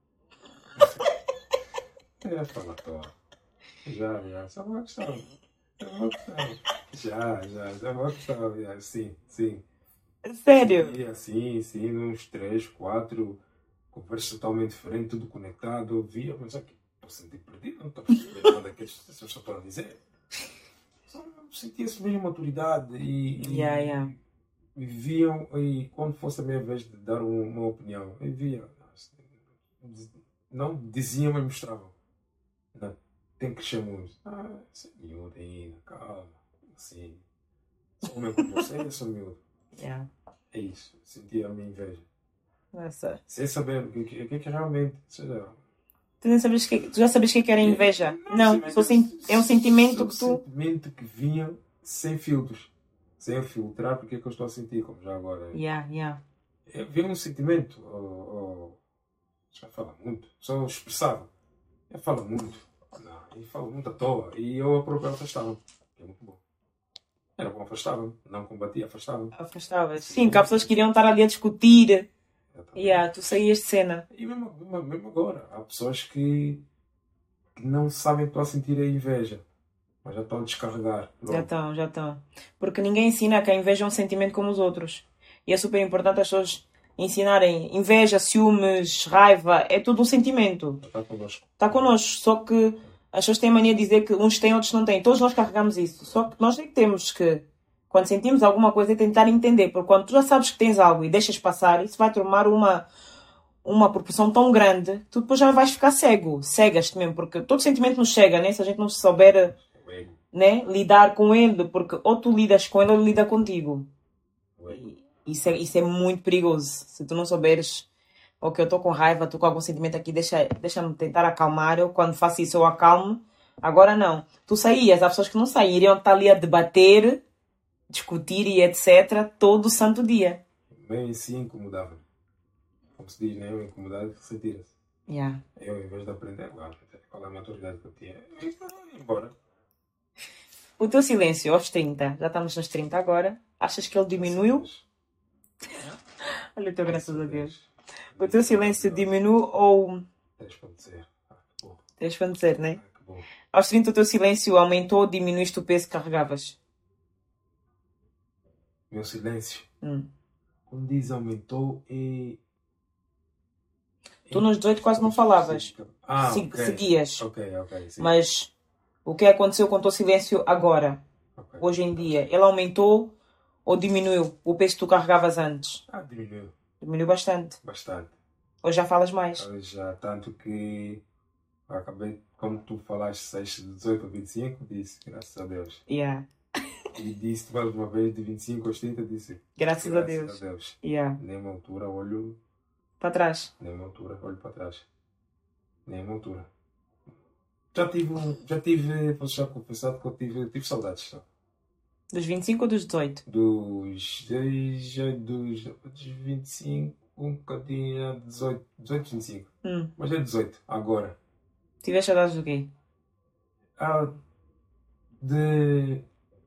É, fala à toa. Já, já. Já vou gostar. Já vou gostar. Já, já. Já vou gostar. Já. Sim, sim. Sério? E assim, sim, uns três, quatro conversas totalmente diferentes, tudo conectado. Eu via, mas aqui estou sentindo perdido, não estou a perceber nada que essas pessoas estão a dizer. Só sentia essa mesma maturidade e, e, Yeah, yeah. e viam, e quando fosse a minha vez de dar um- uma opinião, eu via, não diziam, mas mostravam. Não, tem que crescer muito. Ah, você é miúdo ainda, calma, assim. Sou homem como você, eu sou miúdo. Yeah. É isso, sentia a minha inveja. Nossa. Sem saber o que, que, que, que realmente, seja, Tu, nem sabes que, tu já sabes o que é que era inveja? Não, sim, só sen- é um sentimento que um tu... sentimento que vinha sem filtros, sem filtrar porque é que eu estou a sentir, como já agora. Yeah, yeah. É, vinha um sentimento, ou, ou, já fala muito, só expressava. Eu falo muito, não, e falo muito à toa, e eu a própria afastava-me, que é muito bom. Era bom, afastava-me, não combatia, afastava-me. Afastava. Sim, que há pessoas que queriam estar ali a discutir. Exatamente. Yeah, tu saías de cena. E mesmo, mesmo, mesmo agora, há pessoas que que não sabem que estão a sentir a inveja, mas já estão a descarregar. Já Logo. estão, já estão. Porque ninguém ensina que a inveja é um sentimento como os outros. E é super importante as pessoas ensinarem inveja, ciúmes, raiva, é tudo um sentimento. Está connosco. Está connosco, só que as pessoas têm a mania de dizer que uns têm, outros não têm. Todos nós carregamos isso. Só que nós é que temos que, quando sentimos alguma coisa, é tentar entender. Porque quando tu já sabes que tens algo e deixas passar, isso vai tomar uma, uma proporção tão grande, tu depois já vais ficar cego. Cegas-te mesmo, porque todo sentimento nos cega, né? Se a gente não souber, né, lidar com ele, porque ou tu lidas com ele ou ele lida contigo. Isso é, isso é muito perigoso. Se tu não souberes, ok, eu estou com raiva, estou com algum sentimento aqui, deixa, deixa-me tentar acalmar. Eu, quando faço isso, eu acalmo. Agora não. Tu saías, há pessoas que não saem, iriam estar ali a debater, discutir e etcétera todo o santo dia. Bem assim incomodava. Como se diz, né? O incomodado retira-se. Yeah. Eu, em vez de aprender, agora, qual é a maturidade que eu tinha? Eu ia embora. O teu silêncio aos trinta, já estamos nos trinta agora, achas que ele diminuiu? Olha o teu, graças a Deus. O teu silêncio diminuiu ou... Transparecer. Ah, que bom. Transparecer, né? Ah, que bom. Aos trinta o teu silêncio aumentou ou diminuíste o peso que carregavas? Meu silêncio. Hum. Quando diz aumentou e... Tu nos dezoito quase não falavas. Ah, Se- ok. Seguias. Ok, ok, sim. Mas o que aconteceu com o teu silêncio agora, Ok. hoje em dia? Ele aumentou ou diminuiu o peso que tu carregavas antes? Ah, diminuiu Diminuiu bastante. bastante. Hoje já falas mais. Mas já tanto que eu acabei, como tu falaste, saíste de dezoito a vinte e cinco, disse, graças a Deus. Yeah. E disse mais uma vez, de vinte e cinco aos trinta, disse, Graças, a Deus. graças a Deus. Yeah. Nenhuma altura olho, Para trás. nenhuma altura olho para trás. Nenhuma altura. Já tive, um- já tive, posso já confessar que eu tive, tive saudades, só. Dos vinte e cinco ou dos dezoito? Dos, desde, dos, dos vinte e cinco, um bocadinho, a dezoito, dezoito, vinte e cinco. Hum. Mas é dezoito, agora. Tiveste saudades do quê? Ah, de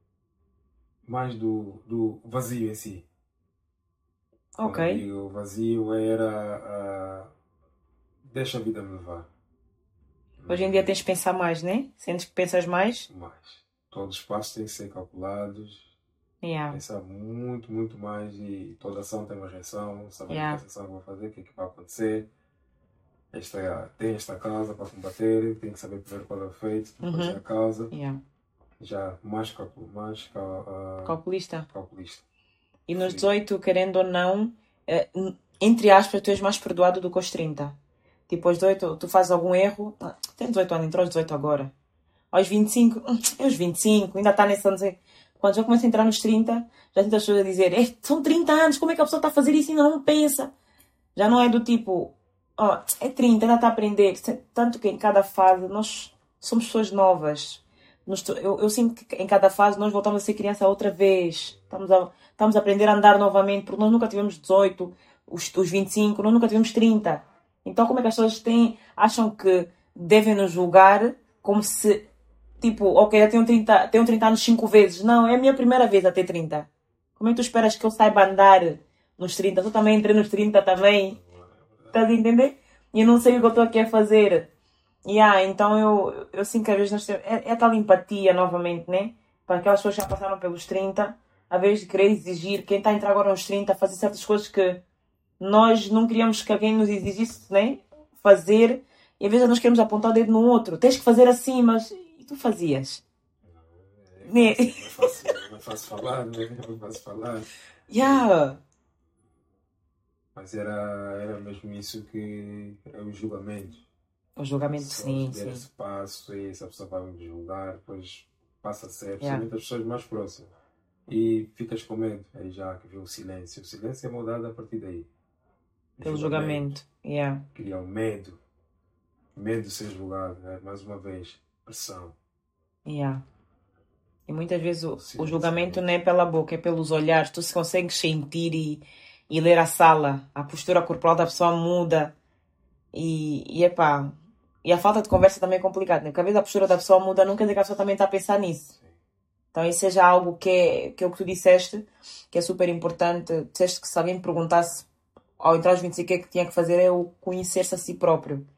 mais do, do vazio em si. Quando eu Ok. digo vazio era ah, deixa a vida me levar. Hoje em dia tens de pensar mais, né? Sentes que pensas mais? Mais. Todos os passos têm que ser calculados, Yeah. pensar muito, muito mais e toda ação tem uma reação, saber Yeah. que essa ação que vou fazer, o que é que vai acontecer. Esta, tem esta causa para combater, tem que saber primeiro qual é o efeito, depois Uhum. é a causa. Yeah. Já mais, calculo, mais cal, ah, Calculista. calculista. E nos Sim. dezoito, querendo ou não, eh, n- entre aspas, tu és mais perdoado do que aos trinta. Tipo, aos dezoito, tu fazes algum erro, ah, tem dezoito anos, entrou aos dezoito agora. Aos vinte e cinco, hum, é aos vinte e cinco, ainda está nesse ano. Quando já começa a entrar nos trinta, já tem as pessoas a dizer, "Eh, são trinta anos, como é que a pessoa está a fazer isso e ainda não pensa?" Já não é do tipo, ó, é trinta, ainda está a aprender. Tanto que em cada fase nós somos pessoas novas. Nos- Eu, eu sinto que em cada fase nós voltamos a ser criança outra vez. Estamos a, estamos a aprender a andar novamente, porque nós nunca tivemos dezoito, os, os vinte e cinco, nós nunca tivemos trinta. Então como é que as pessoas têm, acham que devem nos julgar como se, tipo, ok, eu tenho trinta, tenho trinta anos cinco vezes. Não, é a minha primeira vez a ter trinta. Como é que tu esperas que eu saiba andar nos trinta? Eu também entrei nos trinta também. Estás a entender? E eu não sei o que eu estou aqui a fazer. Yeah, então eu, eu sinto que às vezes nós temos, é, é tal empatia novamente, né? Para aquelas pessoas que já passaram pelos trinta, a vez de querer exigir quem está a entrar agora nos trinta, fazer certas coisas que nós não queríamos que alguém nos exigisse, né? Fazer, e às vezes nós queremos apontar o dedo no outro. Tens que fazer assim, mas e tu fazias? Né? Não é fácil, não é fácil falar, não é fácil falar. Yeah. Mas era, era mesmo isso que é o julgamento. O julgamento, Se sim, nós der sim. esse passo e essa pessoa vai me julgar, depois passa a ser, Yeah. principalmente as pessoas mais próximas. E ficas com medo, aí já que vê o silêncio. O silêncio é moldado a partir daí. Pelo julgamento. Yeah. Cria o medo. Medo de ser julgado, né? Mais uma vez, pressão. Yeah. E muitas vezes o, Sim, o julgamento sim. não é pela boca, é pelos olhares. Tu se consegues sentir e, e ler a sala, a postura corporal da pessoa muda. E, e epá, e a falta de conversa também é complicado, né? Porque às vezes a postura da pessoa muda, não quer dizer que a pessoa também está a pensar nisso. Sim. Então isso é já algo que é, que é o que tu disseste, que é super importante. Disseste que se alguém te perguntasse ao entrar aos vinte e cinco o que é que tinha que fazer é o conhecer-se a si próprio.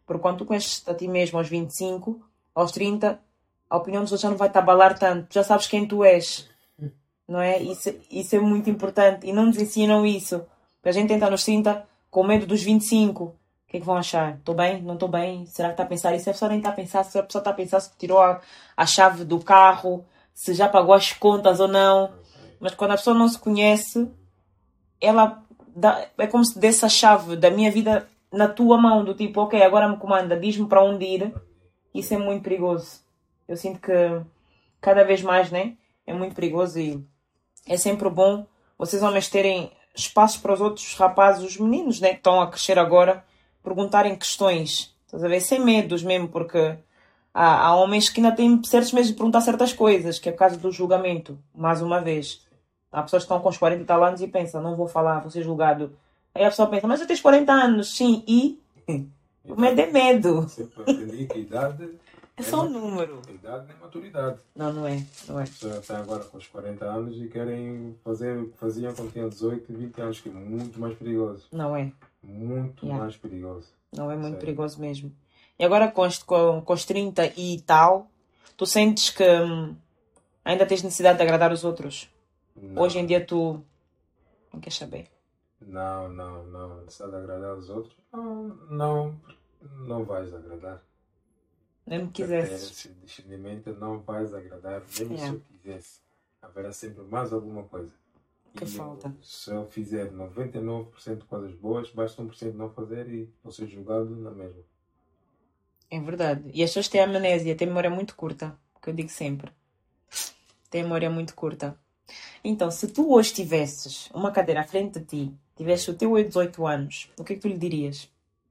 Porque quando tu conheces a ti mesmo aos vinte e cinco, aos trinta, a opinião dos outros já não vai te abalar tanto. Tu já sabes quem tu és. Não é? Isso, isso é muito importante. E não nos ensinam isso. Porque a gente entra nos trinta com medo dos vinte e cinco. O que é que vão achar? Estou bem? Não estou bem? Será que está a pensar isso? Se a pessoa nem está a pensar, se a pessoa está a pensar se tirou a, a chave do carro, se já pagou as contas ou não. Mas quando a pessoa não se conhece, ela dá, é como se desse a chave da minha vida na tua mão. Do tipo, ok, agora me comanda, diz-me para onde ir. Isso é muito perigoso. Eu sinto que cada vez mais, né? É muito perigoso e é sempre bom vocês homens terem espaços para os outros rapazes, os meninos, né, que estão a crescer agora, perguntarem questões. Estás a ver? Sem medos mesmo, porque há, há homens que ainda têm certos medos de perguntar certas coisas, que é por causa do julgamento, mais uma vez. Há pessoas que estão com os quarenta e tal anos e pensam, não vou falar, vou ser julgado. Aí a pessoa pensa, mas eu tenho quarenta anos, sim, e? O medo é medo. Sempre aprendi que a idade é só um número. A idade nem maturidade. Não, não é. Não é. A pessoa está agora com os quarenta anos e querem fazer o que faziam quando tinham dezoito, vinte anos, que é muito mais perigoso. Não é. Muito yeah. mais perigoso. Não é muito Sério. perigoso mesmo. E agora com os, com, com os trinta e tal, tu sentes que hum, ainda tens necessidade de agradar os outros? Não. Hoje em dia tu não queres saber? Não, não, não. Necessidade de agradar os outros? Não, não, não vais agradar. Nem me quisesses. Esse discernimento não vais agradar, mesmo yeah. se eu quisesse. Haverá sempre mais alguma coisa. Que e falta. Eu, se eu fizer noventa e nove por cento de coisas boas, basta um por cento não fazer e vou ser julgado na mesma. É verdade. E as pessoas têm amnésia, têm memória muito curta. Que eu digo sempre. Têm memória muito curta. Então, se tu hoje tivesses uma cadeira à frente de ti, tivesses o teu dezoito anos, o que é que tu lhe dirias?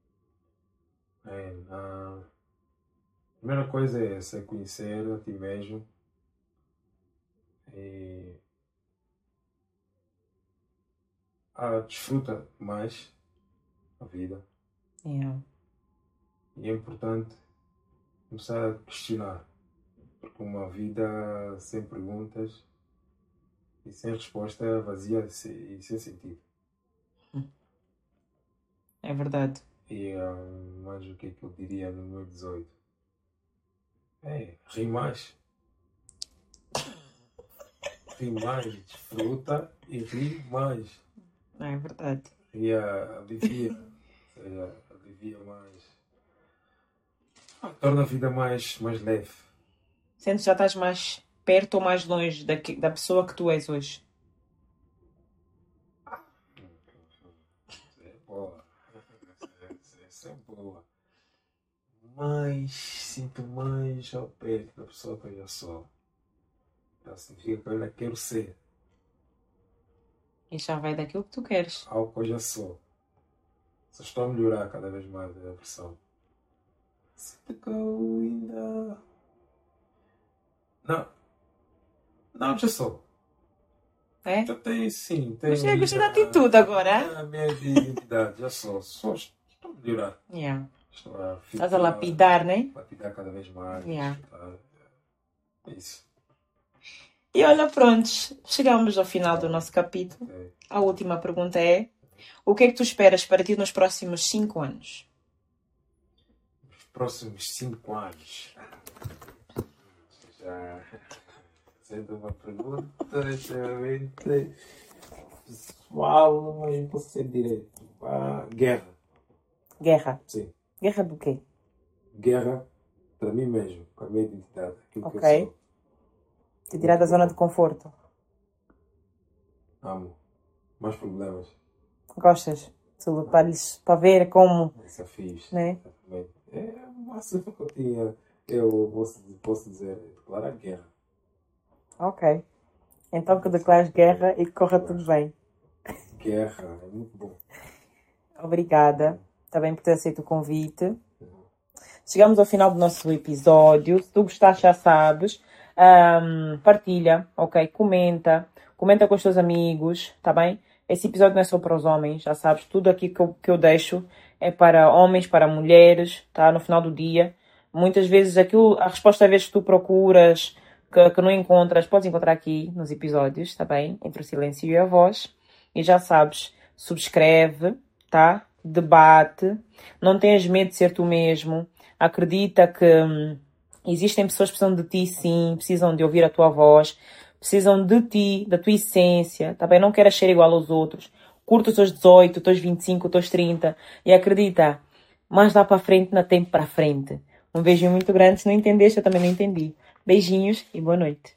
É, a primeira coisa é essa, é conhecer a ti mesmo e ah, desfruta mais a vida. Yeah. E é importante começar a questionar, porque uma vida sem perguntas e sem resposta é vazia e sem sentido. É verdade. E um, mais o que é que eu diria no meu dezoito? É, ri mais. Ri mais, desfruta e ri mais. É verdade. E uh, alivia, ou seja, alivia mais. Ah, torna a vida mais, mais leve. Sentes que já estás mais perto ou mais longe da, da pessoa que tu és hoje? É boa. Essa é boa. Mas sinto mais ao perto da pessoa que eu já sou. Então significa que eu ainda quero ser. E já vai daquilo que tu queres. Algo que eu já sou. Só estou a melhorar cada vez mais a versão. Sinto que eu ainda... Não. Não, já sou. É? Já tenho, sim. Tenho Gostei, gostei da a- atitude agora. A minha identidade, já sou. Só estou a melhorar. Yeah. Estou a Estás a lapidar, né? lapidar cada vez mais. Yeah. Tá? É isso. E olha, prontos. Chegamos ao final do nosso capítulo. Ok. A última pergunta é: o que é que tu esperas para ti nos próximos cinco anos? Nos próximos cinco anos. Já sendo uma pergunta extremamente pessoal, mas posso ser direto. Ah, guerra. Guerra. Sim. Guerra do quê? Guerra para mim mesmo, para a minha identidade. Aquilo que Ok. eu sou. Te tirar da zona de conforto. Amo. Mais problemas. Gostas? Para, lhes, para ver como, Desafios. né? Exatamente. É o máximo que eu tinha. Eu posso, posso dizer, declarar guerra. Ok. Então que declares guerra e que corra tudo bem. Guerra, é muito bom. Obrigada também por ter aceito o convite. Chegamos ao final do nosso episódio. Se tu gostaste, já sabes. Um, partilha, ok? Comenta. Comenta com os teus amigos, tá bem? Esse episódio não é só para os homens, já sabes. Tudo aqui que eu, que eu deixo é para homens, para mulheres, tá? No final do dia. Muitas vezes aquilo, a resposta às vezes que tu procuras, que, que não encontras, podes encontrar aqui nos episódios, tá bem? Entre o silêncio e a voz. E já sabes, subscreve, tá? debate, não tenhas medo de ser tu mesmo, acredita que hum, existem pessoas que precisam de ti, sim, precisam de ouvir a tua voz, precisam de ti, da tua essência, tá bem? Não queres ser igual aos outros, curta os teus dezoito, os teus vinte e cinco, os teus trinta e acredita, mais lá para frente, não há tempo para frente. Um beijinho muito grande, se não entendeste, eu também não entendi. Beijinhos e boa noite.